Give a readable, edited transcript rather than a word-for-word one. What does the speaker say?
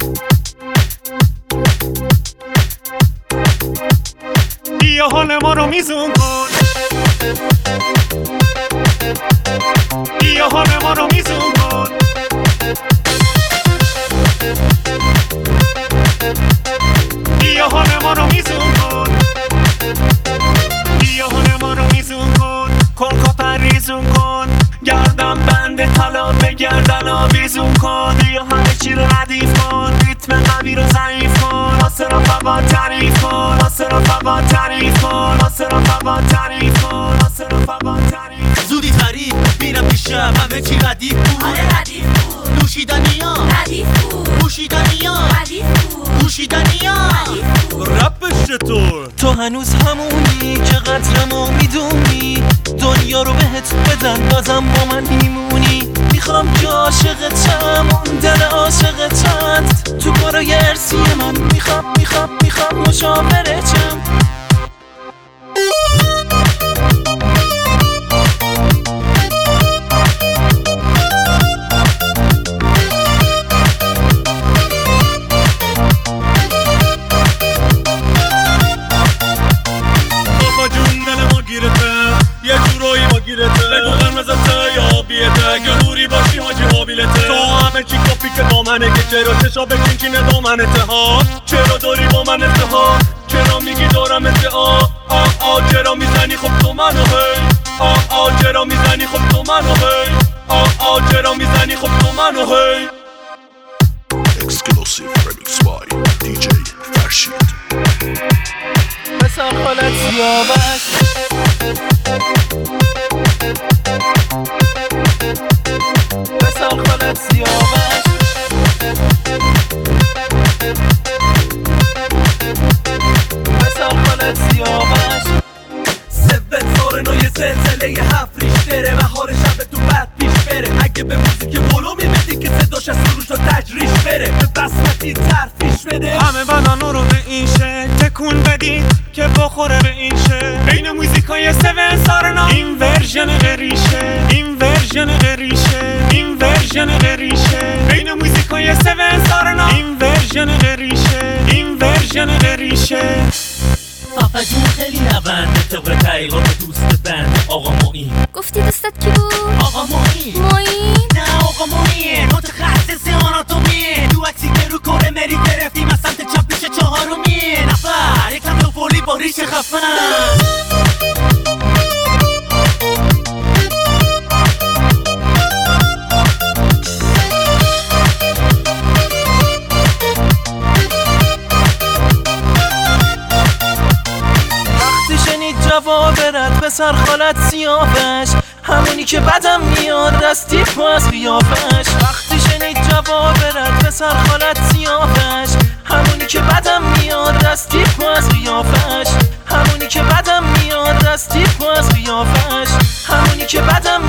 بیا حال ما رو میزون کن، بیا حال ما رو میزون کن، بیا حال ما رو میزون کن، بیا حال ما رو میزون کن، کن پریزون کن، گردم بند طلا به گردن آویزون کن، بیا همه چی رو ردیف کن، ریتم قوی رو ضعیف کن، واسه رفقا تعریف کن، واسه رفقا تعریف کن، واسه رفقا تعریف کن، واسه رفقا تعریف. زودی تعریف میرم پیشم، همه چی ردیف بود، آره ردیف بود، نوشیدنیا ردیف بود، پوشیدنیا ردیف بود، پوشیدنیا رپش چطور؟ تو هنوز همونی که قدرمو میدونی، دنیا رو بهت بدن بازم با من میمونی، میخوام که عاشقتم اون دل عاشقتت تو کارای ارسی من، میخوام مشاورتم. آقا جون دل ما گیرته، یه جورایی ما گیرته، بگو قرمزته یا آبیته، اگه دوری باشی حاجی قابیلته، تو همه چی کافی که با منه، که چرا چشا بکینچینه دامنته ها، چرا داری با من اتحاد، چرا میگی دارم ادعا، چرا میزنی خب تو منو هی، چرا میزنی خب تو منو هی، چرا میزنی خب تو منو هی. Exclusive remix by DJ Farshid. بسر خالت سیاوش، بسر خالت سیاوش، بسر خالت سیاوش. سبت سارنو یه زلزله یه هفت ریش بره، بهار شب تو بد پیش بره، اگه به موزیک بولو میبدی که صداش از سروش رو تجریش بره، به بسمتی ترفیش بده، همه بدن رو به این شه تکون بدید که بخوره به این شه، بین موزیکای سون سارنا این ورژن غریشه، این ورژن غریشه، این ورژن غریشه، بین موزیکای سون سارنا این ورژن غریشه، این ورژن غریشه. پاپا جون خیلی نونده طبق تحقیقات دوست بند آقا معین. گفتی دوستت کی بود؟ آقا معین. معین؟ نه آقا معین متخصص آناتومیه، تو عکسی که رو کره مری گرفتیم از سمت چپ پیش چهارمیه، نفر یکم تو فولی با ریش خفن. جواب رد به سر خالت سیاوش، همونی که بدم میاد از تیپ و از قیافش، وقتی شنید جواب رد به سر خالت سیاوش، همونی که بدم میاد از تیپ و از قیافش، همونی که بدم میاد از تیپ و از قیافش، همونی که بدم